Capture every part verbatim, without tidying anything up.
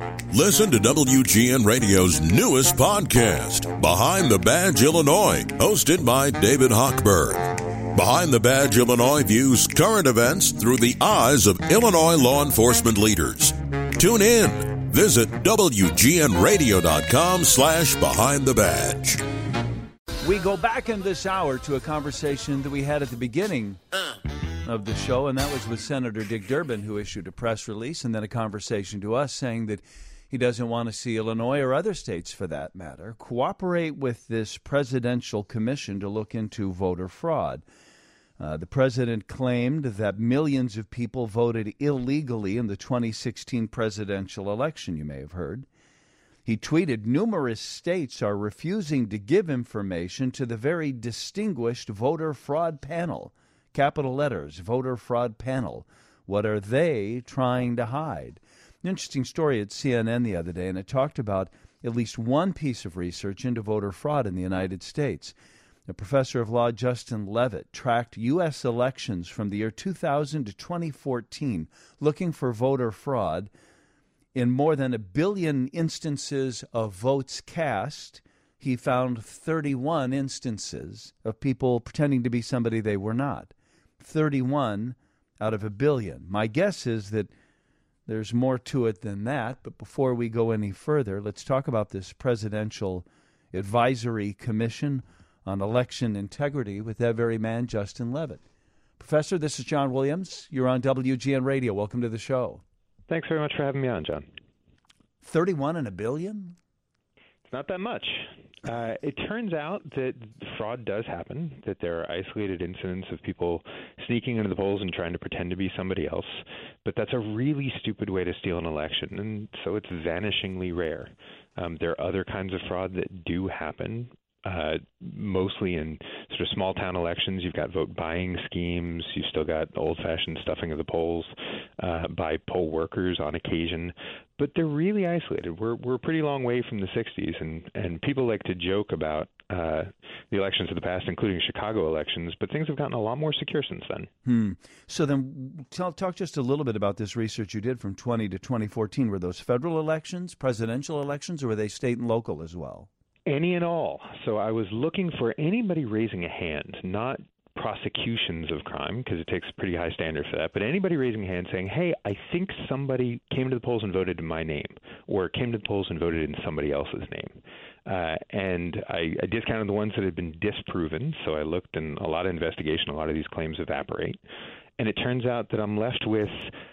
Listen to W G N Radio's newest podcast, Behind the Badge Illinois, hosted by David Hochberg. Behind the Badge Illinois views current events through the eyes of Illinois law enforcement leaders. Tune in. Visit W G N radio dot com slash behind the badge. We go back in this hour to a conversation that we had at the beginning of the show, and that was with Senator Dick Durbin, who issued a press release, and then a conversation to us saying that he doesn't want to see Illinois, or other states for that matter, cooperate with this presidential commission to look into voter fraud. Uh, the president claimed that millions of people voted illegally in the twenty sixteen presidential election, you may have heard. He tweeted, numerous states are refusing to give information to the very distinguished voter fraud panel. Capital letters, voter fraud panel. What are they trying to hide? An interesting story at C N N the other day, and it talked about at least one piece of research into voter fraud in the United States. The professor of law, Justin Levitt, tracked U S elections from the year two thousand to twenty fourteen, looking for voter fraud in more than a billion instances of votes cast. He found thirty-one instances of people pretending to be somebody they were not. thirty-one out of a billion. My guess is that there's more to it than that, but before we go any further, let's talk about this Presidential Advisory Commission on Election Integrity with that very man, Justin Levitt. Professor, this is John Williams. You're on W G N Radio. Welcome to the show. Thanks very much for having me on, John. thirty-one in a billion? It's not that much. Uh, it turns out that fraud does happen, that there are isolated incidents of people sneaking into the polls and trying to pretend to be somebody else. But that's a really stupid way to steal an election, and so it's vanishingly rare. Um, there are other kinds of fraud that do happen. Uh, mostly in sort of small town elections. You've got vote buying schemes. You've still got old-fashioned stuffing of the polls uh, by poll workers on occasion. But they're really isolated. We're we're a pretty long way from the sixties, and, and people like to joke about uh, the elections of the past, including Chicago elections, but things have gotten a lot more secure since then. Hmm. So then tell, talk just a little bit about this research you did from twenty to twenty fourteen. Were those federal elections, presidential elections, or were they state and local as well? Any and all. So I was looking for anybody raising a hand, not prosecutions of crime, because it takes a pretty high standard for that, but anybody raising a hand saying, hey, I think somebody came to the polls and voted in my name, or came to the polls and voted in somebody else's name. Uh, and I, I discounted the ones that had been disproven, so I looked, and a lot of investigation, a lot of these claims evaporate. And it turns out that I'm left with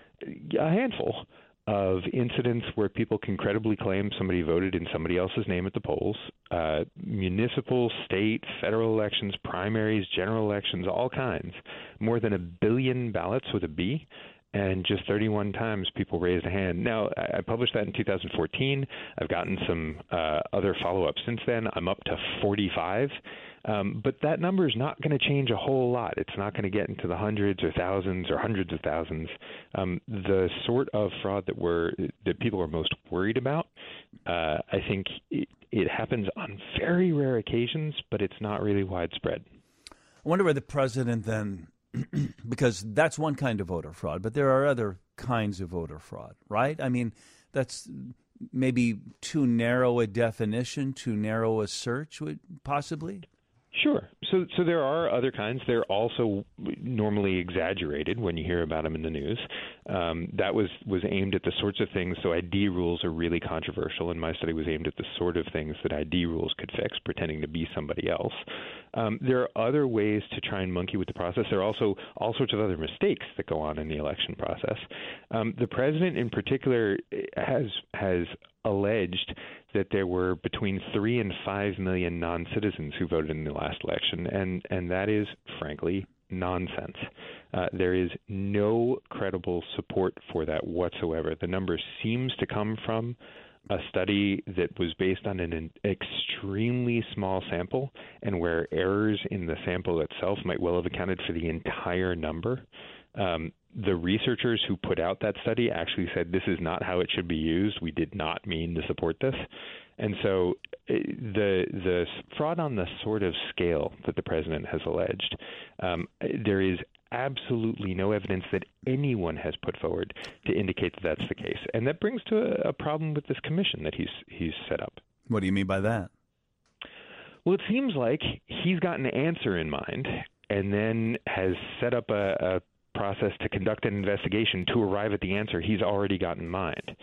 a handful of incidents where people can credibly claim somebody voted in somebody else's name at the polls, uh, municipal, state, federal elections, primaries, general elections, all kinds, more than a billion ballots with a B, and just thirty-one times people raised a hand. Now, I published that in two thousand fourteen. I've gotten some uh, other follow-up since then. I'm up to forty-five. Um, but that number is not going to change a whole lot. It's not going to get into the hundreds or thousands or hundreds of thousands. Um, the sort of fraud that we're that people are most worried about, uh, I think it, it happens on very rare occasions, but it's not really widespread. I wonder where the president then, because that's one kind of voter fraud, but there are other kinds of voter fraud, right? I mean, that's maybe too narrow a definition, too narrow a search, would possibly? Sure. So so there are other kinds. They're also normally exaggerated when you hear about them in the news. Um, that was, was aimed at the sorts of things. So I D rules are really controversial, and my study was aimed at the sort of things that I D rules could fix, pretending to be somebody else. Um, there are other ways to try and monkey with the process. There are also all sorts of other mistakes that go on in the election process. Um, the president in particular has has alleged that there were between three and five million non-citizens who voted in the last election, and, and that is, frankly, nonsense. Uh, there is no credible support for that whatsoever. The number seems to come from a study that was based on an extremely small sample, and where errors in the sample itself might well have accounted for the entire number. Um, the researchers who put out that study actually said this is not how it should be used. We did not mean to support this. And so the the fraud on the sort of scale that the president has alleged, um, there is absolutely no evidence that anyone has put forward to indicate that that's the case. And that brings to a, a problem with this commission that he's he's set up. What do you mean by that? Well, it seems like he's got an answer in mind and then has set up a, a process to conduct an investigation to arrive at the answer he's already got in mind.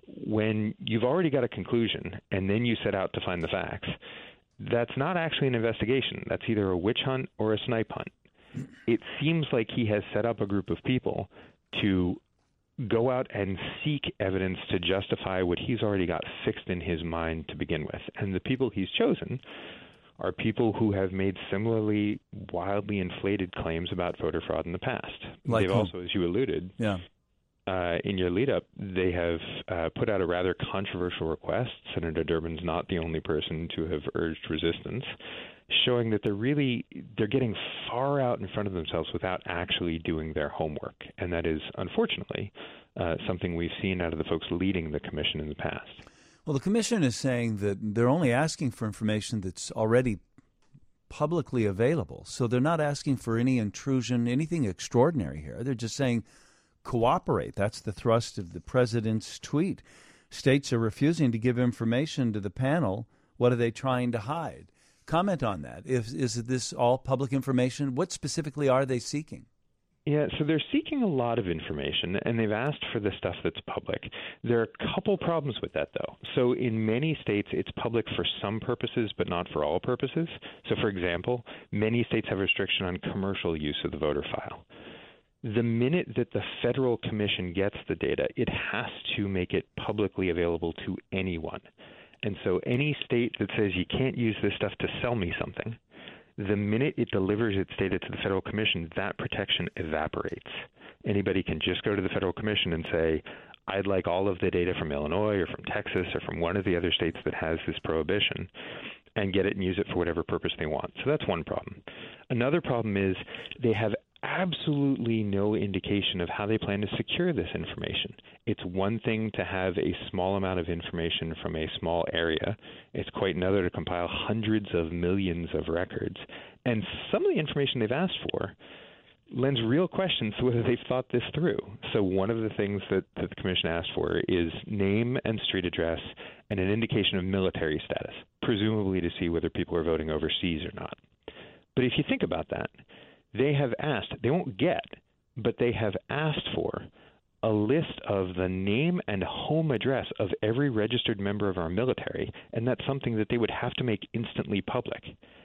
When you've already got a conclusion and then you set out to find the facts, that's not actually an investigation. That's either a witch hunt or a snipe hunt. It seems like he has set up a group of people to go out and seek evidence to justify what he's already got fixed in his mind to begin with. And the people he's chosen are people who have made similarly wildly inflated claims about voter fraud in the past. Like They've whom? also, as you alluded, Yeah. Uh, in your lead-up, they have uh, put out a rather controversial request. Senator Durbin's not the only person to have urged resistance, showing that they're really they're getting far out in front of themselves without actually doing their homework. And that is, unfortunately, uh, something we've seen out of the folks leading the commission in the past. Well, the commission is saying that they're only asking for information that's already publicly available. So they're not asking for any intrusion, anything extraordinary here. They're just saying, cooperate. That's the thrust of the president's tweet. States are refusing to give information to the panel. What are they trying to hide? Comment on that. Is, is this all public information? What specifically are they seeking? Yeah, so they're seeking a lot of information, and they've asked for the stuff that's public. There are a couple problems with that, though. So in many states, it's public for some purposes, but not for all purposes. So, for example, many states have restriction on commercial use of the voter file. The minute that the federal commission gets the data, it has to make it publicly available to anyone. And so any state that says you can't use this stuff to sell me something, the minute it delivers its data to the federal commission, that protection evaporates. Anybody can just go to the federal commission and say, I'd like all of the data from Illinois or from Texas or from one of the other states that has this prohibition, and get it and use it for whatever purpose they want. So that's one problem. Another problem is they have absolutely no indication of how they plan to secure this information. It's one thing to have a small amount of information from a small area. It's quite another to compile hundreds of millions of records. And some of the information they've asked for lends real questions to whether they've thought this through. So one of the things that, that the commission asked for is name and street address and an indication of military status, presumably to see whether people are voting overseas or not. But if you think about that, they have asked, they won't get, but they have asked for a list of the name and home address of every registered member of our military, and that's something that they would have to make instantly public.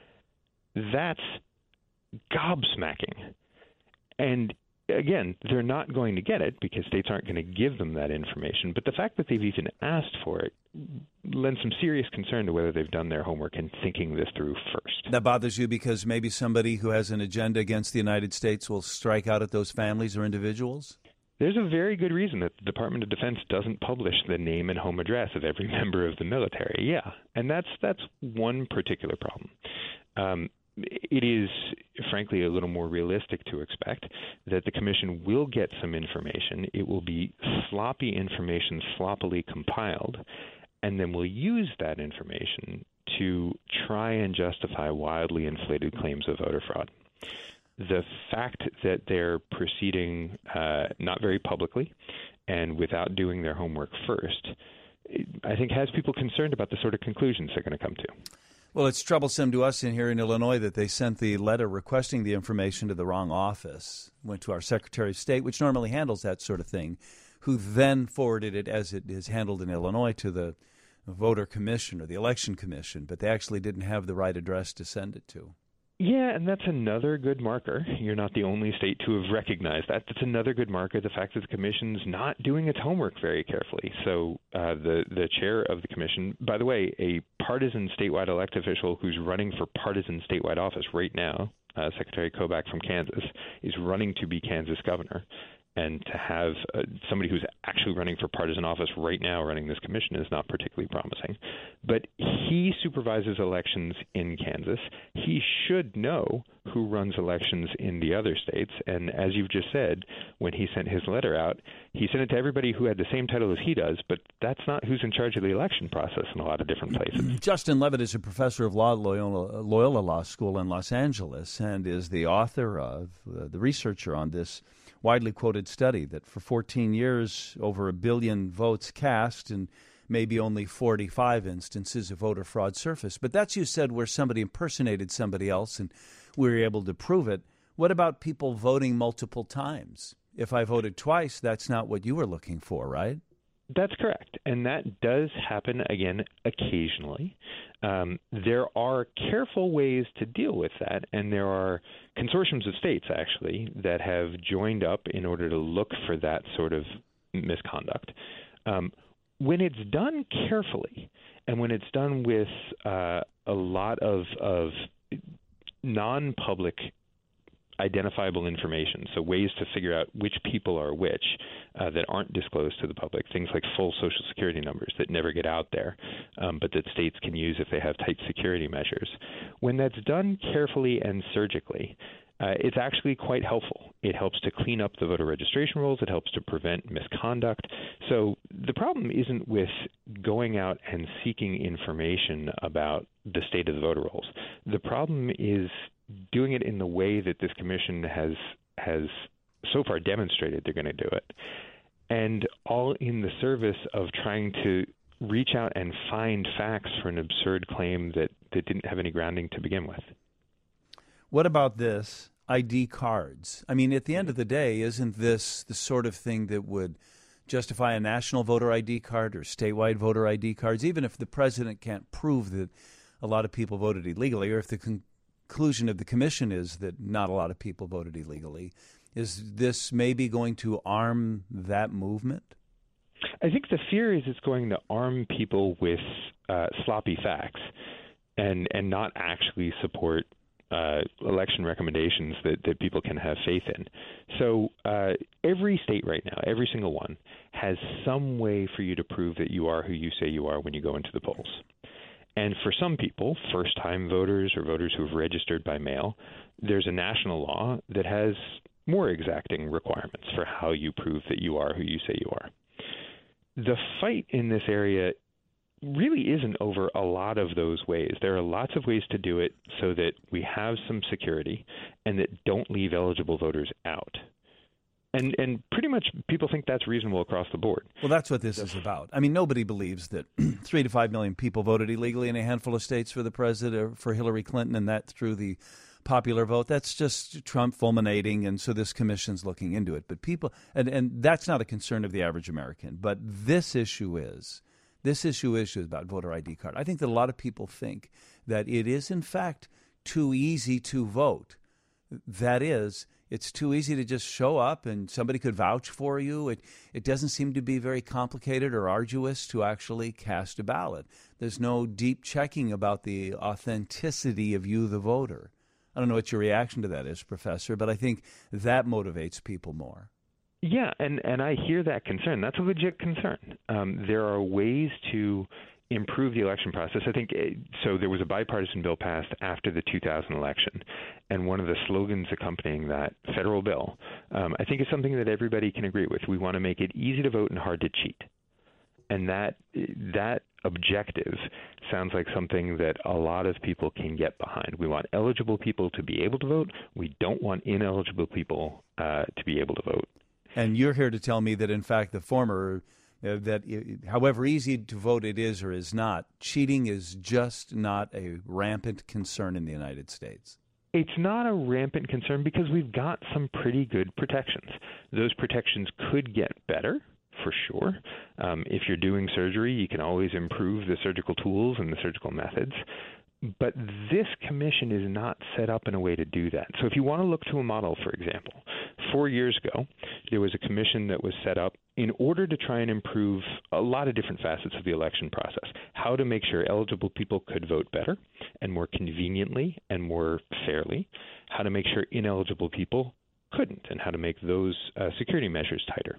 That's gobsmacking. And again, they're not going to get it because states aren't going to give them that information. But the fact that they've even asked for it lends some serious concern to whether they've done their homework and thinking this through first. That bothers you because maybe somebody who has an agenda against the United States will strike out at those families or individuals? There's a very good reason that the Department of Defense doesn't publish the name and home address of every member of the military. Yeah, and that's that's one particular problem. Um, It is, frankly, a little more realistic to expect that the commission will get some information. It will be sloppy information, sloppily compiled, and then we'll use that information to try and justify wildly inflated claims of voter fraud. The fact that they're proceeding uh, not very publicly and without doing their homework first, I think has people concerned about the sort of conclusions they're going to come to. Well, it's troublesome to us in here in Illinois that they sent the letter requesting the information to the wrong office. Went to our Secretary of State, which normally handles that sort of thing, who then forwarded it, as it is handled in Illinois, to the voter commission or the election commission. But they actually didn't have the right address to send it to. Yeah, and that's another good marker. You're not the only state to have recognized that. That's another good marker, the fact that the commission's not doing its homework very carefully. So uh, the, the chair of the commission, by the way, a partisan statewide elected official who's running for partisan statewide office right now, uh, Secretary Kobach from Kansas, is running to be Kansas governor. And to have uh, somebody who's actually running for partisan office right now running this commission is not particularly promising. But he supervises elections in Kansas. He should know who runs elections in the other states. And as you've just said, when he sent his letter out, he sent it to everybody who had the same title as he does, but that's not who's in charge of the election process in a lot of different places. Justin Levitt is a professor of law at Loyola, Loyola Law School in Los Angeles and is the author of, uh, the researcher on this widely quoted study that for fourteen years, over a billion votes cast and maybe only forty-five instances of voter fraud surfaced. But that's, you said, where somebody impersonated somebody else and we were able to prove it. What about people voting multiple times? If I voted twice, that's not what you were looking for, right? That's correct. And that does happen, again, occasionally. Um, there are careful ways to deal with that, and there are consortiums of states, actually, that have joined up in order to look for that sort of misconduct. Um, when it's done carefully, and when it's done with uh, a lot of, of non-public identifiable information, so ways to figure out which people are which uh, that aren't disclosed to the public, things like full Social Security numbers that never get out there, um, but that states can use if they have tight security measures. When that's done carefully and surgically, uh, it's actually quite helpful. It helps to clean up the voter registration rolls. It helps to prevent misconduct. So the problem isn't with going out and seeking information about the state of the voter rolls. The problem is doing it in the way that this commission has has so far demonstrated they're going to do it, and all in the service of trying to reach out and find facts for an absurd claim that, that didn't have any grounding to begin with. What about this, I D cards? I mean, at the end of the day, isn't this the sort of thing that would justify a national voter I D card or statewide voter I D cards, even if the president can't prove that a lot of people voted illegally, or if the con- conclusion of the commission is that not a lot of people voted illegally? Is this maybe going to arm that movement? I think the fear is it's going to arm people with uh, sloppy facts and and not actually support uh, election recommendations that, that people can have faith in. So uh, every state right now, every single one, has some way for you to prove that you are who you say you are when you go into the polls. And for some people, first-time voters or voters who have registered by mail, there's a national law that has more exacting requirements for how you prove that you are who you say you are. The fight in this area really isn't over a lot of those ways. There are lots of ways to do it so that we have some security and that don't leave eligible voters out. And and pretty much people think that's reasonable across the board. Well, that's what this is about. I mean, nobody believes that three to five million people voted illegally in a handful of states for the president or for Hillary Clinton, and that through the popular vote. That's just Trump fulminating, and so this commission's looking into it. But people, and, and that's not a concern of the average American. But this issue is, this issue is about voter I D card. I think that a lot of people think that it is, in fact, too easy to vote. That is, it's too easy to just show up and somebody could vouch for you. It it doesn't seem to be very complicated or arduous to actually cast a ballot. There's no deep checking about the authenticity of you, the voter. I don't know what your reaction to that is, Professor, but I think that motivates people more. Yeah, and, and I hear that concern. That's a legit concern. Um, there are ways to improve the election process. I think so. There was a bipartisan bill passed after the two thousand election, and one of the slogans accompanying that federal bill, um, I think, is something that everybody can agree with. We want to make it easy to vote and hard to cheat, and that that objective sounds like something that a lot of people can get behind. We want eligible people to be able to vote. We don't want ineligible people uh, to be able to vote. And you're here to tell me that, in fact, the former. Uh, that it, however easy to vote it is or is not, cheating is just not a rampant concern in the United States. It's not a rampant concern because we've got some pretty good protections. Those protections could get better, for sure. Um, if you're doing surgery, you can always improve the surgical tools and the surgical methods. But this commission is not set up in a way to do that. So if you want to look to a model, for example, four years ago, there was a commission that was set up in order to try and improve a lot of different facets of the election process, how to make sure eligible people could vote better and more conveniently and more fairly, how to make sure ineligible people couldn't, and how to make those uh, security measures tighter.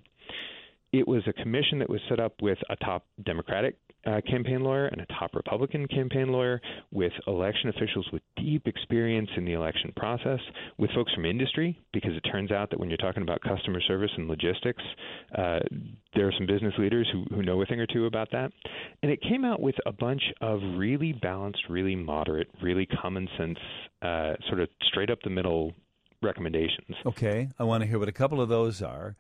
It was a commission that was set up with a top Democratic uh, campaign lawyer and a top Republican campaign lawyer, with election officials with deep experience in the election process, with folks from industry, because it turns out that when you're talking about customer service and logistics, uh, there are some business leaders who, who know a thing or two about that. And it came out with a bunch of really balanced, really moderate, really common sense, uh, sort of straight up the middle recommendations. Okay, I want to hear what a couple of those are.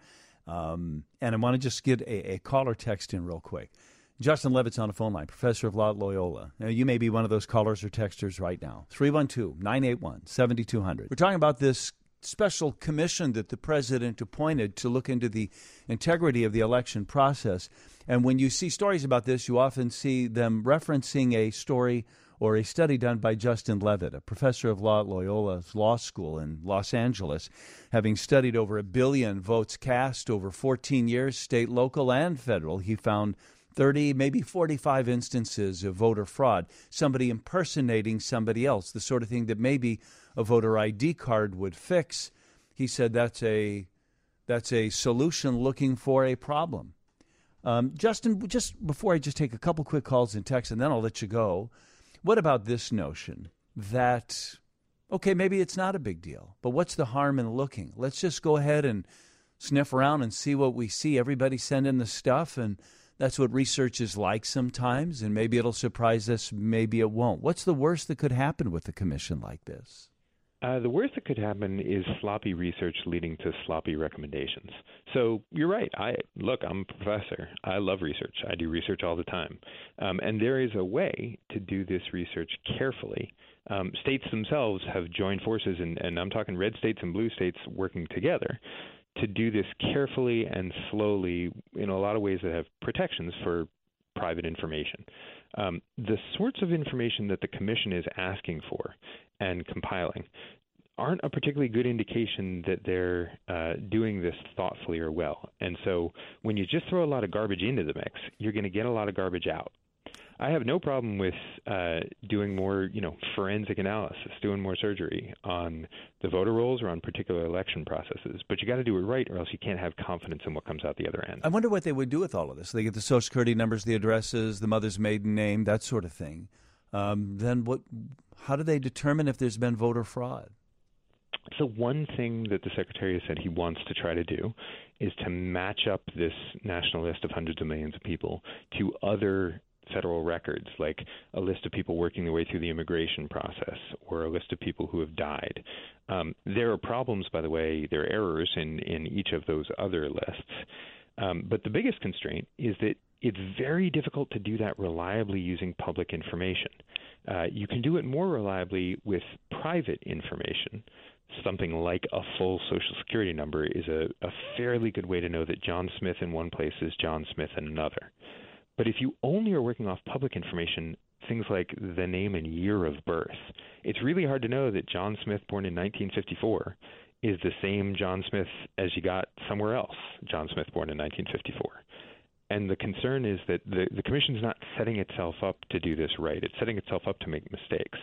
Um, and I want to just get a, a caller text in real quick. Justin Levitt's on the phone line, professor of law at Loyola. Now, you may be one of those callers or texters right now. three one two, nine eight one, seven two zero zero. We're talking about this special commission that the president appointed to look into the integrity of the election process. And when you see stories about this, you often see them referencing a story or a study done by Justin Levitt, a professor of law at Loyola's Law School in Los Angeles, having studied over a billion votes cast over fourteen years, state, local, and federal. He found thirty, maybe forty-five instances of voter fraud, somebody impersonating somebody else, the sort of thing that maybe a voter I D card would fix. He said that's a that's a solution looking for a problem. Um, Justin, just before I just take a couple quick calls and texts, and then I'll let you go, what about this notion that, okay, maybe it's not a big deal, but what's the harm in looking? Let's just go ahead and sniff around and see what we see. Everybody send in the stuff, and that's what research is like sometimes, and maybe it'll surprise us, maybe it won't. What's the worst that could happen with a commission like this? Uh, the worst that could happen is sloppy research leading to sloppy recommendations. So you're right. I look, I'm a professor. I love research. I do research all the time. Um, and there is a way to do this research carefully. Um, states themselves have joined forces, and, and I'm talking red states and blue states working together to do this carefully and slowly in a lot of ways that have protections for private information. Um, the sorts of information that the commission is asking for and compiling aren't a particularly good indication that they're uh, doing this thoughtfully or well. And so when you just throw a lot of garbage into the mix, you're going to get a lot of garbage out. I have no problem with uh, doing more, you know, forensic analysis, doing more surgery on the voter rolls or on particular election processes. But you got to do it right, or else you can't have confidence in what comes out the other end. I wonder what they would do with all of this. They get the Social Security numbers, the addresses, the mother's maiden name, that sort of thing. Um, then what? How do they determine if there's been voter fraud? So one thing that the Secretary has said he wants to try to do is to match up this national list of hundreds of millions of people to other federal records, like a list of people working their way through the immigration process or a list of people who have died. Um, there are problems, by the way, there are errors in, in each of those other lists. Um, but the biggest constraint is that it's very difficult to do that reliably using public information. Uh, you can do it more reliably with private information. Something like a full Social Security number is a, a fairly good way to know that John Smith in one place is John Smith in another. But if you only are working off public information, things like the name and year of birth, it's really hard to know that John Smith, born in nineteen fifty-four, is the same John Smith as you got somewhere else, John Smith, born in nineteen fifty-four. And the concern is that the, the commission's not setting itself up to do this right. It's setting itself up to make mistakes.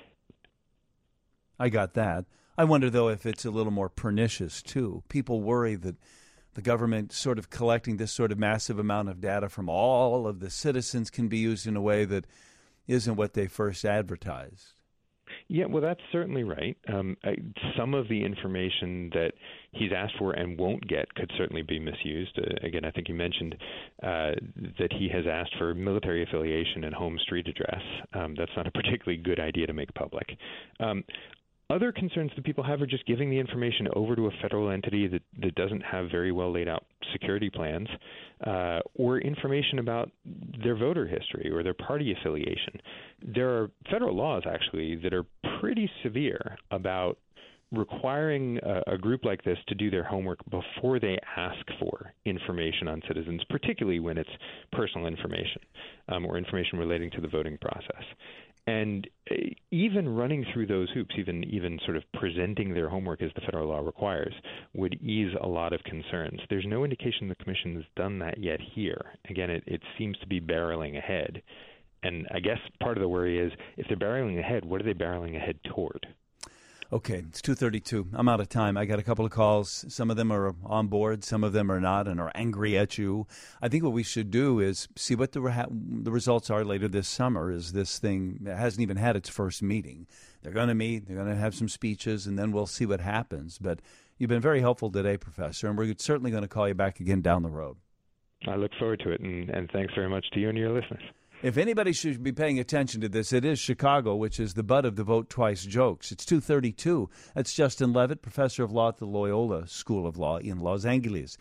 I got that. I wonder, though, if it's a little more pernicious, too. People worry that the government sort of collecting this sort of massive amount of data from all of the citizens can be used in a way that isn't what they first advertised. Yeah, well, that's certainly right. Um, I, some of the information that he's asked for and won't get could certainly be misused. Uh, again, I think you mentioned uh, that he has asked for military affiliation and home street address. Um, that's not a particularly good idea to make public. Um, Other concerns that people have are just giving the information over to a federal entity that, that doesn't have very well laid out security plans, uh, or information about their voter history or their party affiliation. There are federal laws, actually, that are pretty severe about requiring a, a group like this to do their homework before they ask for information on citizens, particularly when it's personal information um, or information relating to the voting process. And even running through those hoops, even even sort of presenting their homework as the federal law requires, would ease a lot of concerns. There's no indication the commission has done that yet here. Again, it, it seems to be barreling ahead. And I guess part of the worry is, if they're barreling ahead, what are they barreling ahead toward? Okay, it's two thirty-two. I'm out of time. I got a couple of calls. Some of them are on board, some of them are not and are angry at you. I think what we should do is see what the re- the results are later this summer. Is this thing it hasn't even had its first meeting. They're going to meet, they're going to have some speeches, and then we'll see what happens. But you've been very helpful today, Professor, and we're certainly going to call you back again down the road. I look forward to it, and, and thanks very much to you and your listeners. If anybody should be paying attention to this, it is Chicago, which is the butt of the Vote Twice jokes. It's two thirty-two. That's Justin Levitt, professor of law at the Loyola School of Law in Los Angeles.